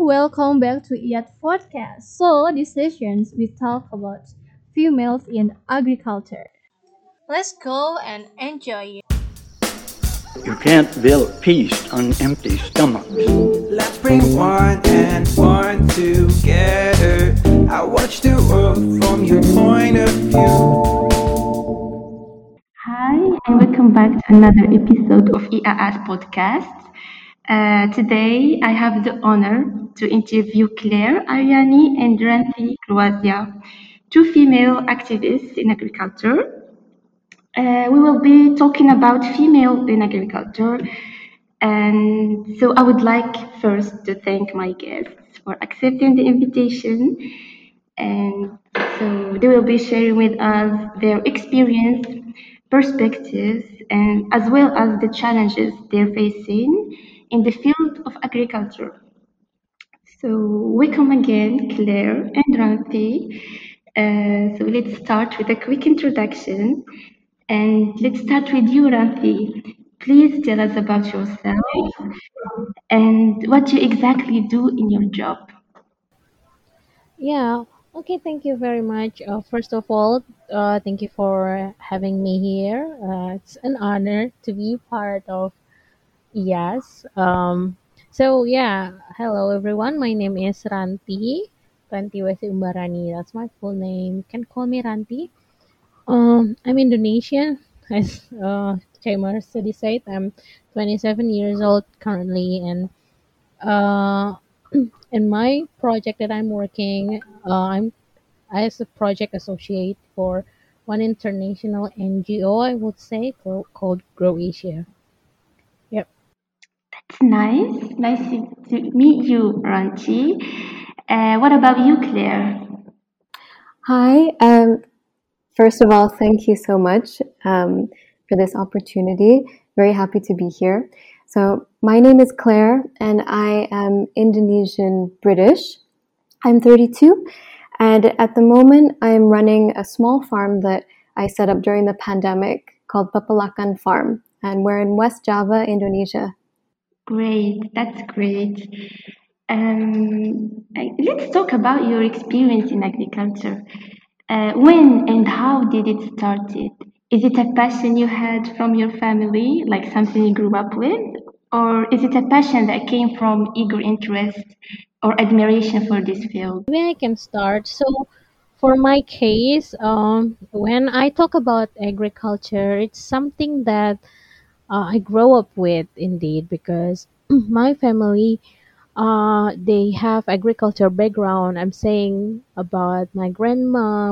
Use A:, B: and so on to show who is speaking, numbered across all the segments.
A: welcome back to IAT Podcast. So, these sessions we talk about females in agriculture. Let's go and enjoy it.
B: You can't build peace on empty stomachs.
C: Let's bring one and one together. I watch the world from your point of view.
D: Hi, and welcome back to another episode of EAS podcast. Today, I have the honor to interview Claire Ariani and Ranti Croatia, two female activists in agriculture. We will be talking about female in agriculture, and so I would like first to thank my guests for accepting the invitation. And so they will be sharing with us their experience, perspectives, and as well as the challenges they're facing in the field of agriculture. So welcome again, Claire and Ranti. So let's start with a quick introduction. And let's start with you, Ranti. Please tell us about yourself and what you exactly do in your job.
E: Yeah. Okay. Thank you very much. First of all, thank you for having me here. It's an honor to be part of Yes. Hello everyone. My name is Ranti Wesi Umbarani. That's my full name. You can call me Ranti. I'm Indonesian. As Chaimar study said, I'm 27 years old currently, and uh, in my project that I'm working, I'm as a project associate for one international NGO, I would say, called Grow Asia. Yep.
D: It's nice. Nice to meet you, Ranchi. What about you, Claire?
F: Hi. First of all, thank you so much for this opportunity. Very happy to be here. So, my name is Claire, and I am Indonesian British. I'm 32, and at the moment, I'm running a small farm that I set up during the pandemic called Pepelakan Farm, and we're in West Java, Indonesia.
D: Great, that's great. Let's talk about your experience in agriculture. When and how did it started? Is it a passion you had from your family, like something you grew up with? Or is it a passion that came from eager interest or admiration for this field?
E: Maybe I can start. So, for my case, when I talk about agriculture, it's something that I grow up with indeed because my family they have agriculture background. I'm saying about my grandma,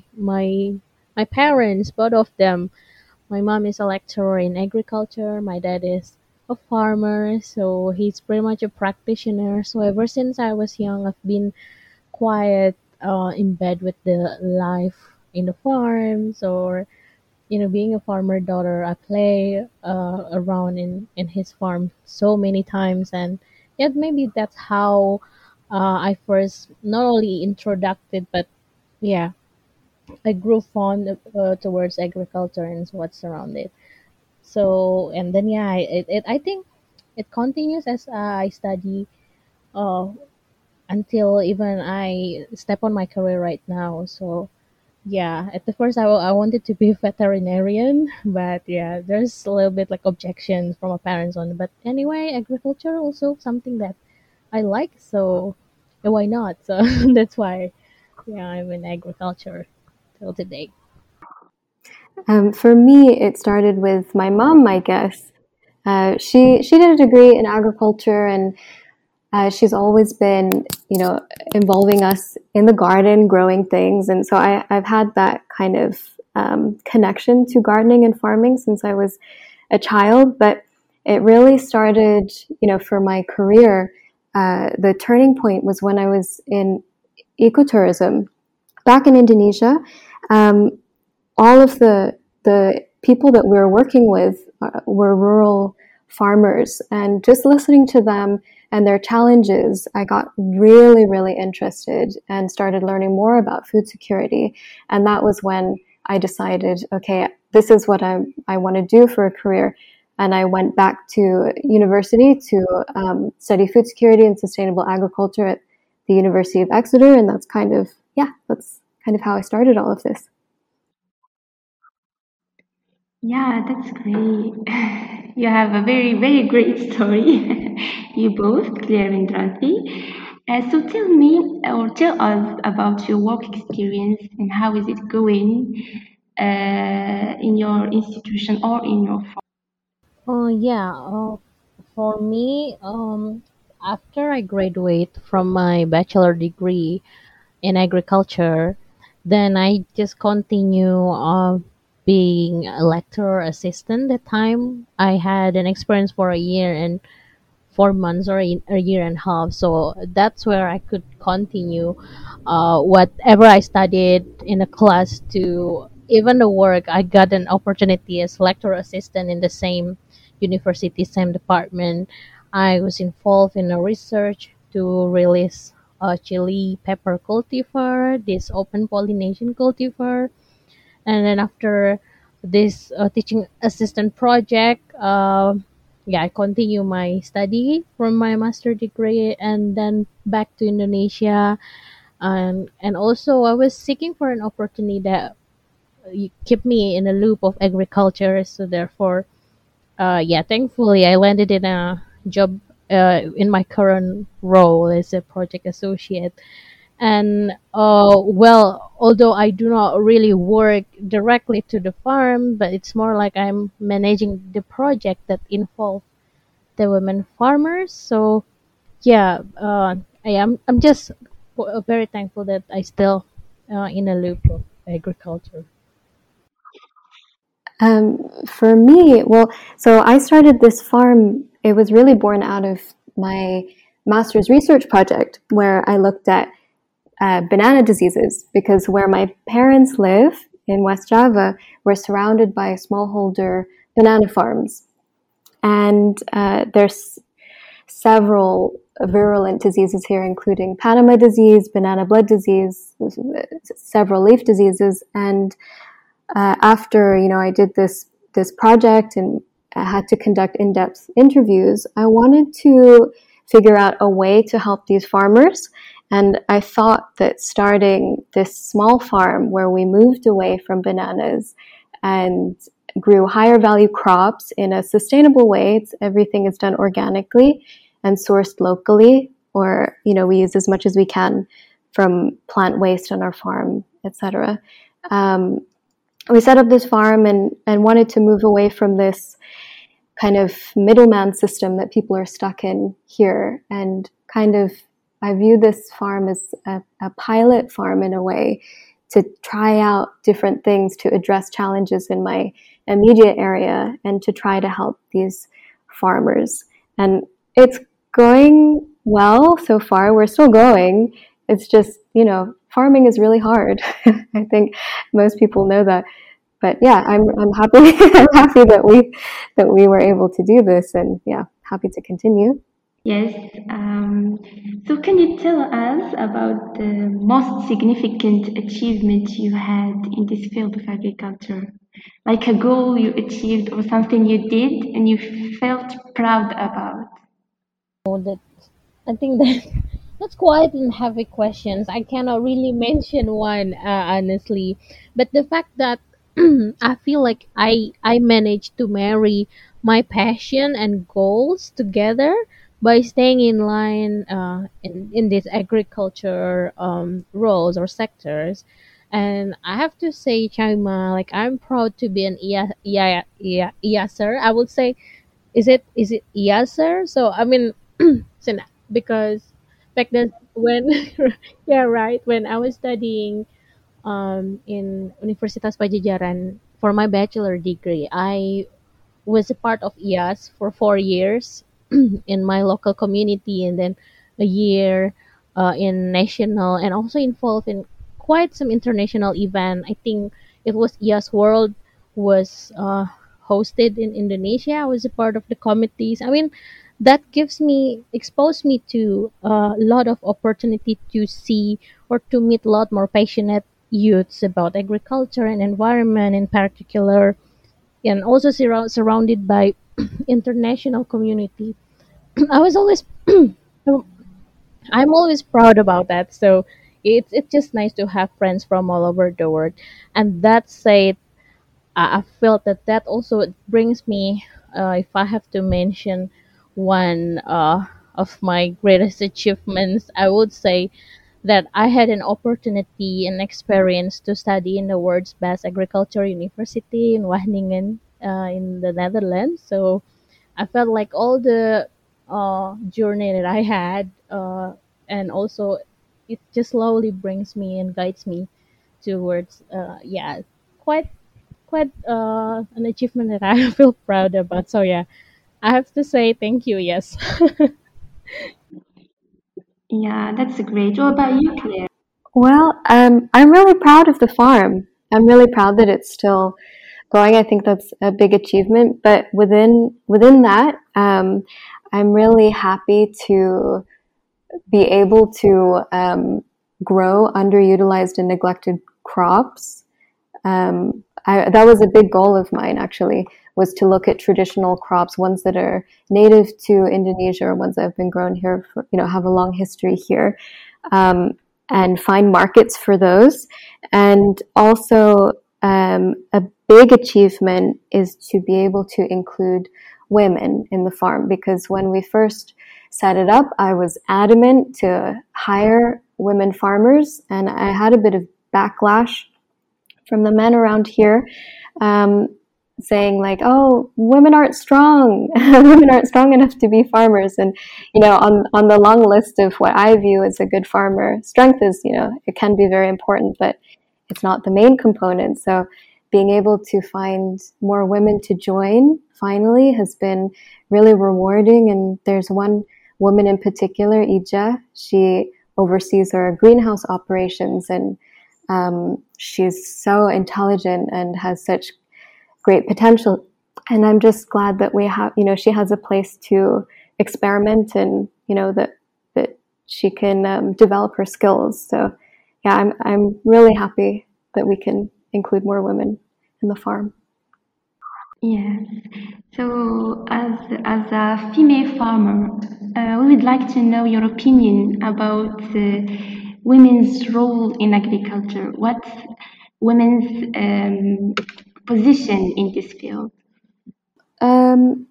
E: my parents, both of them. My mom is a lecturer in agriculture. My dad is a farmer, so he's pretty much a practitioner. So ever since I was young, I've been quite in bed with the life in the farms or being a farmer daughter. I play around in his farm so many times, and yet maybe that's how I first not only introduced but yeah, I grew fond towards agriculture and what's around it. So and then yeah, I think it continues as I study uh, until even I step on my career right now. So yeah, at the first I wanted to be a veterinarian, but yeah, there's a little bit like objections from my parents on it. But anyway, agriculture also something that I like, so why not? So that's why yeah, I'm in agriculture till today.
F: For me, it started with my mom, I guess. She did a degree in agriculture, and she's always been, involving us in the garden, growing things. And so I've had that kind of connection to gardening and farming since I was a child. But it really started, for my career. The turning point was when I was in ecotourism back in Indonesia. Um, all of the people that we were working with were rural farmers, and just listening to them and their challenges, I got really, really interested and started learning more about food security. And that was when I decided, okay, this is what I want to do for a career. and I went back to university to study food security and sustainable agriculture at the University of Exeter, and that's kind of how I started all of this.
D: Yeah, that's great. You have a very, very great story. You both, Claire and Ranti. So tell me or tell us about your work experience and how is it going in your institution or in your firm.
E: Yeah. For me, after I graduate from my bachelor degree in agriculture, then I just continue being a lecturer assistant. That time I had an experience for a year and 4 months or a year and a half. So that's where I could continue whatever I studied in a class to even the work. I got an opportunity as lecturer assistant in the same university, same department. I was involved in a research to release a chili pepper cultivar, this open pollination cultivar, and then after this teaching assistant project, yeah, I continue my study from my master degree and then back to Indonesia. And also I was seeking for an opportunity that keep me in a loop of agriculture. So therefore, yeah, thankfully I landed in a job in my current role as a project associate. And well, although I do not really work directly to the farm, but it's more like I'm managing the project that involve the women farmers. So yeah, I'm just very thankful that I still in a loop of agriculture.
F: For me, well, so I started this farm. It was really born out of my master's research project where I looked at banana diseases because where my parents live in West Java, we're surrounded by smallholder banana farms. And there's several virulent diseases here, including Panama disease, banana blood disease, several leaf diseases. And after I did this project and I had to conduct in-depth interviews, I wanted to figure out a way to help these farmers. And I thought that starting this small farm where we moved away from bananas and grew higher value crops in a sustainable way, everything is done organically and sourced locally, or we use as much as we can from plant waste on our farm, etc. We set up this farm and wanted to move away from this kind of middleman system that people are stuck in here. And kind of, I view this farm as a pilot farm in a way to try out different things to address challenges in my immediate area and to try to help these farmers. And it's going well so far. We're still going. It's just, farming is really hard. I think most people know that. But yeah, I'm happy. I'm happy that we were able to do this, and yeah, happy to continue.
D: Yes. So can you tell us about the most significant achievement you had in this field of agriculture? Like a goal you achieved or something you did and you felt proud about?
E: So that I think that that's quite an heavy questions. I cannot really mention one honestly, but the fact that I feel like I managed to marry my passion and goals together by staying in line in these agriculture roles or sectors. And I have to say, Chaima, like I'm proud to be an IASer. I would say, is it IASer? So I mean, so because back then when yeah, right, when I was studying in Universitas Pajajaran for my bachelor degree, I was a part of IAS for 4 years in my local community, and then a year in national, and also involved in quite some international event. I think it was IAS World was hosted in Indonesia. I was a part of the committees. I mean, that exposed me to a lot of opportunity to see or to meet a lot more passionate youths about agriculture and environment in particular, and also surrounded by international community. I was always I'm always proud about that. So it's just nice to have friends from all over the world. And that said, I felt that that also brings me, if I have to mention one of my greatest achievements, I would say that I had an opportunity and experience to study in the world's best agriculture university in Wageningen, in the Netherlands. So I felt like all the journey that I had, and also it just slowly brings me and guides me towards, yeah, quite an achievement that I feel proud about. So yeah, I have to say thank you. Yes.
D: Yeah, that's great. What about you, Claire?
F: Well, I'm really proud of the farm. I'm really proud that it's still going. I think that's a big achievement. But within that, I'm really happy to be able to grow underutilized and neglected crops. That was a big goal of mine, actually, was to look at traditional crops, ones that are native to Indonesia or ones that have been grown here for, have a long history here, um, and find markets for those. And also, a big achievement is to be able to include women in the farm, because when we first set it up, I was adamant to hire women farmers, and I had a bit of backlash from the men around here, um, saying like, "Oh, women aren't strong. Women aren't strong enough to be farmers." And on the long list of what I view as a good farmer, strength is, it can be very important, but it's not the main component. So being able to find more women to join finally has been really rewarding. And there's one woman in particular, Ija. She oversees our greenhouse operations, and she's so intelligent and has such great potential. And I'm just glad that we have, she has a place to experiment, and that she can develop her skills. So yeah, I'm really happy that we can include more women in the farm.
D: Yes. So, as a female farmer, we would like to know your opinion about women's role in agriculture. What's women's position in this field?
F: Um,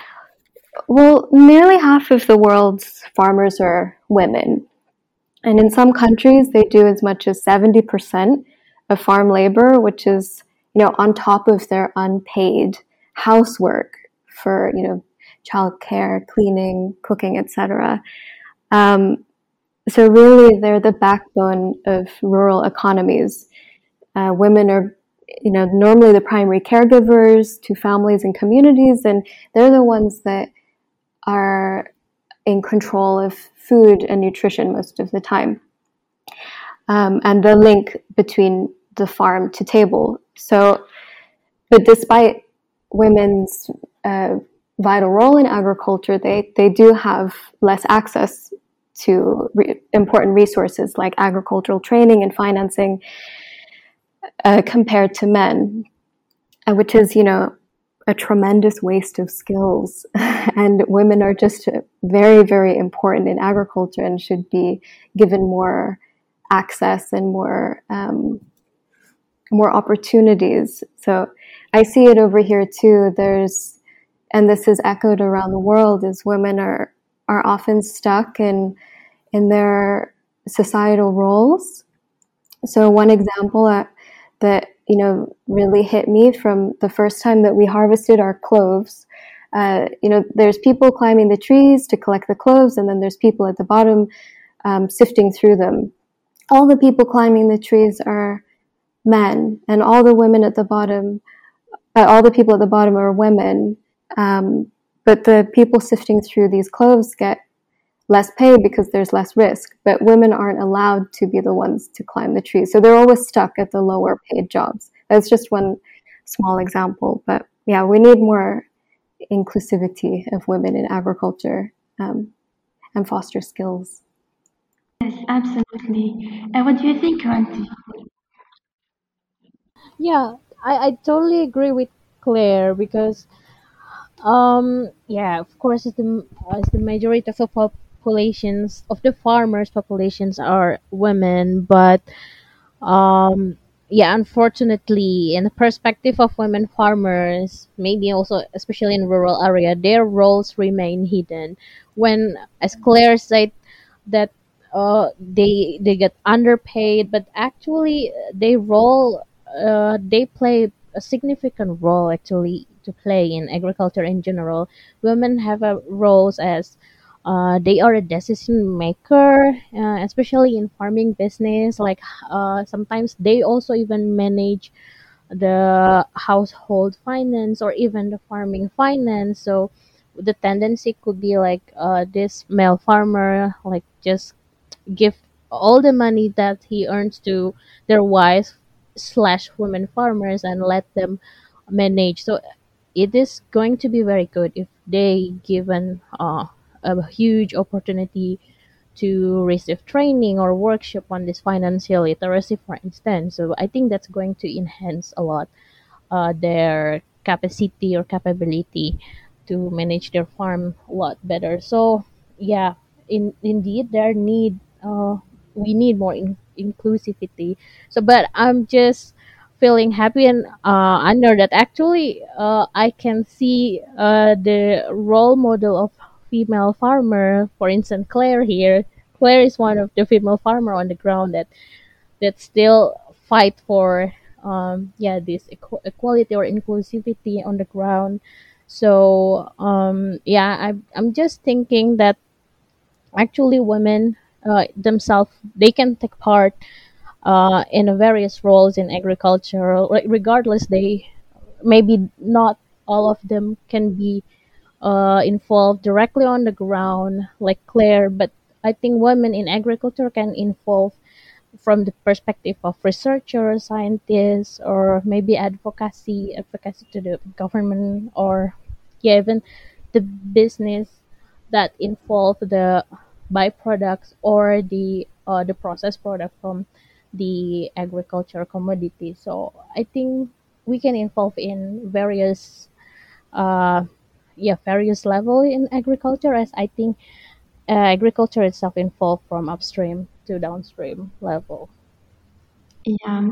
F: well, nearly half of the world's farmers are women. And in some countries, they do as much as 70% of farm labor, which is, on top of their unpaid housework for, childcare, cleaning, cooking, etc. Um, so really, they're the backbone of rural economies. Women are, normally the primary caregivers to families and communities, and they're the ones that are in control of food and nutrition most of the time, and the link between the farm to table. So, but despite women's vital role in agriculture, they do have less access to important resources like agricultural training and financing compared to men, which is, a tremendous waste of skills. And women are just very, very important in agriculture and should be given more access and more opportunities. So I see it over here too. And this is echoed around the world, is women are often stuck in their societal roles. So one example that really hit me from the first time that we harvested our cloves. There's people climbing the trees to collect the cloves, and then there's people at the bottom sifting through them. All the people climbing the trees are men, and all the women at the bottom, all the people at the bottom are women. But the people sifting through these cloves get less pay because there's less risk, but women aren't allowed to be the ones to climb the trees. So they're always stuck at the lower paid jobs. That's just one small example. But yeah, we need more inclusivity of women in agriculture, and foster skills.
D: Yes, absolutely. What do you think, Ranti?
E: Yeah, I totally agree with Claire because Yeah, of course, as the majority of the populations of the farmers' populations are women, but um, yeah, unfortunately, in the perspective of women farmers, maybe also especially in rural area, their roles remain hidden. When, as Claire said, that they get underpaid, but actually they play a significant role actually to play in agriculture in general. Women have a roles as they are a decision maker, especially in farming business. Like sometimes they also even manage the household finance or even the farming finance. So the tendency could be like this male farmer like just give all the money that he earns to their wives slash women farmers and let them manage. So it is going to be very good if they given a huge opportunity to receive training or workshop on this financial literacy, for instance. So I think that's going to enhance a lot their capacity or capability to manage their farm a lot better. So yeah, indeed there need we need more inclusivity. So but I'm just feeling happy and honored that actually I can see the role model of female farmer. For instance, Claire here. Claire is one of the female farmer on the ground that still fight for yeah this equality or inclusivity on the ground. So yeah, I'm just thinking that actually women themselves they can take part in various roles in agriculture, regardless they maybe not all of them can be involved directly on the ground like Claire, but I think women in agriculture can involve from the perspective of researchers, scientists, or maybe advocacy to the government, or yeah, even the business that involve the byproducts or the processed product from the agriculture commodity. So I think we can involve in various uh, yeah various level in agriculture, as I think agriculture itself involved from upstream to downstream level.
D: Yeah.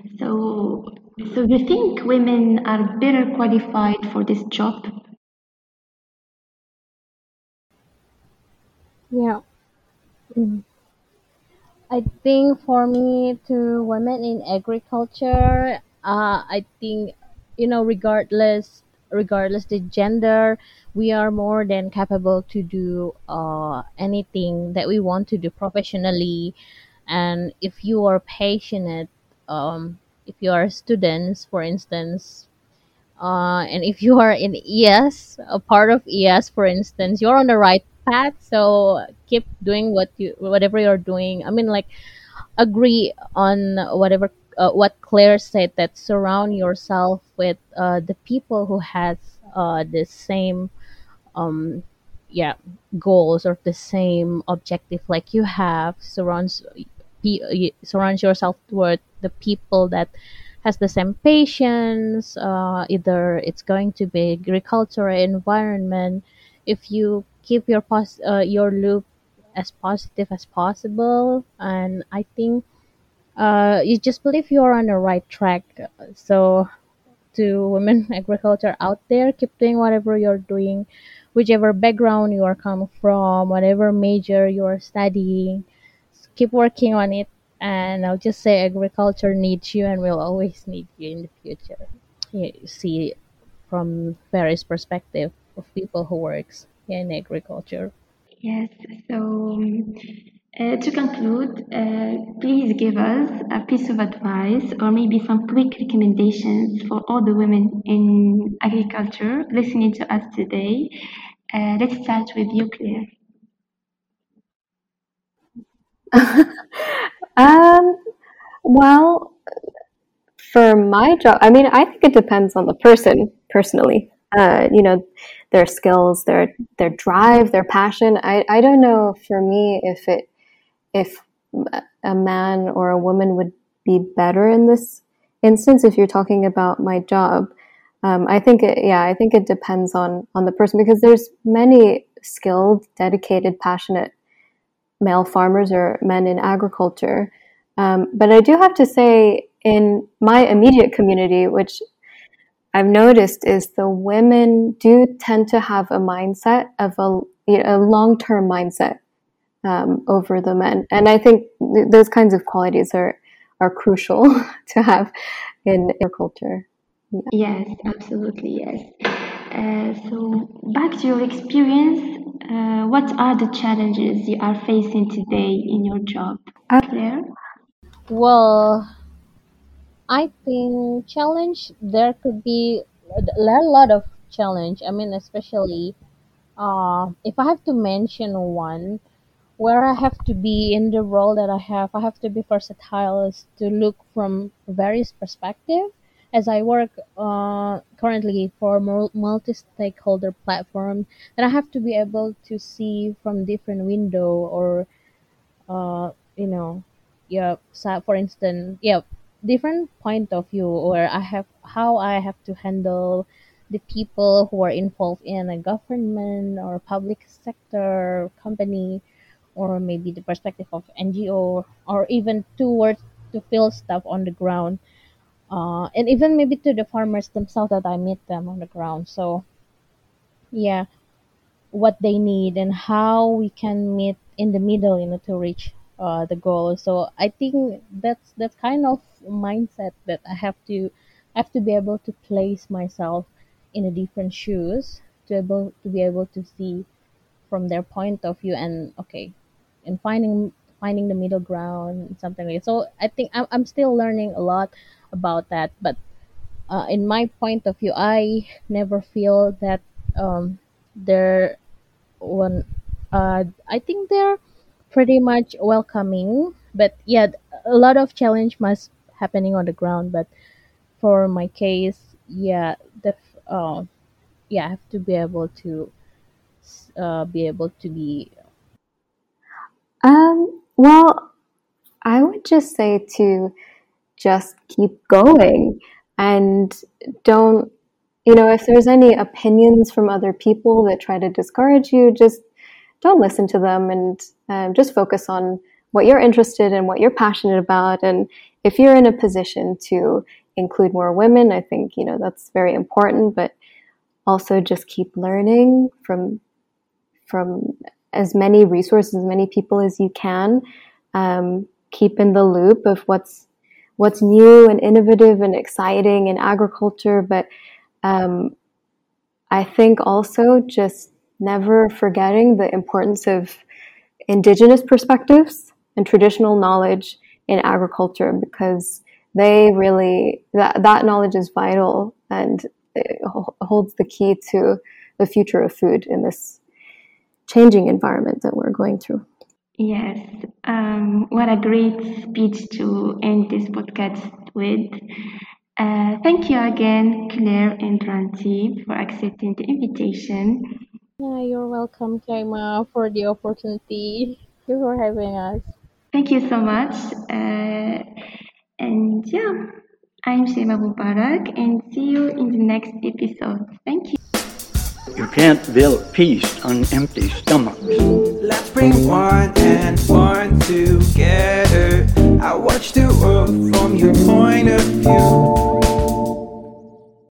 D: So, so you think women are better qualified for this job?
E: Yeah. Mm. I think for me, to women in agriculture, I think regardless the gender, we are more than capable to do anything that we want to do professionally. And if you are passionate, if you are students, for instance, and if you are in ES, a part of ES, for instance, you're on the right path. So keep doing whatever you're doing. I mean, like agree on what Claire said, that surround yourself with the people who has the same um yeah goals or the same objective like you have. Surrounds yourself with the people that has the same patience, either it's going to be agriculture or environment. If you keep your loop as positive as possible, and I think you just believe you're on the right track. So to women agriculture out there, keep doing whatever you're doing, whichever background you are coming from, whatever major you're studying, keep working on it. And I'll just say agriculture needs you and will always need you in the future. You see from various perspective of people who works in agriculture.
D: Yes. So, to conclude, please give us a piece of advice or maybe some quick recommendations for all the women in agriculture listening to us today. Let's start with you, Claire.
F: Um, well, for my job, I mean, I think it depends on the person personally. Their skills, their drive, their passion. I don't know for me if a man or a woman would be better in this instance if you're talking about my job. I think it depends on the person, because there's many skilled, dedicated, passionate male farmers or men in agriculture. But I do have to say, in my immediate community, which I've noticed, is the women do tend to have a mindset of a long-term mindset over the men, and I think those kinds of qualities are crucial to have in agriculture.
D: Yes, absolutely, yes. So back to your experience, what are the challenges you are facing today in your job, Claire?
E: Well, I think challenge there could be a lot of challenge. I mean, especially if I have to mention one where I have to be in the role that I have to be versatile is to look from various perspective. As I work currently for multi-stakeholder platform, then I have to be able to see from different window or you know, yeah, so for instance, yeah, different point of view, or I have how I have to handle the people who are involved in a government or public sector company, or maybe the perspective of NGO, or even towards to feel stuff on the ground, and even maybe to the farmers themselves that I meet them on the ground. So yeah, what they need and how we can meet in the middle, to reach the goal. So I think that's kind of mindset that I have to be able to place myself in a different shoes to be able to see from their point of view, and okay, and finding the middle ground, something like that. So I think I'm still learning a lot about that, but in my point of view, I never feel that they're one I think they're pretty much welcoming, but yeah, a lot of challenge must happening on the ground. But for my case, yeah, I have to be able to be.
F: Well, I would just say to just keep going, and don't, if there's any opinions from other people that try to discourage you, just don't listen to them, and just focus on what you're interested in, what you're passionate about. And if you're in a position to include more women, I think, that's very important, but also just keep learning from as many resources, as many people as you can. Keep in the loop of what's new and innovative and exciting in agriculture. But I think also just never forgetting the importance of indigenous perspectives and traditional knowledge in agriculture, because they really, that knowledge is vital, and it holds the key to the future of food in this changing environment that we're going through.
D: Yes, what a great speech to end this podcast with. Thank you again, Claire and Ranti, for accepting the invitation.
E: Yeah, you're welcome, Kaima, for the opportunity. Thank you for having us.
D: Thank you so much. And yeah, I'm Shema Mubarak, and see you in the next episode. Thank you.
B: You can't build peace on empty stomachs.
C: Let's bring one and one together. I watch the world from your point of view.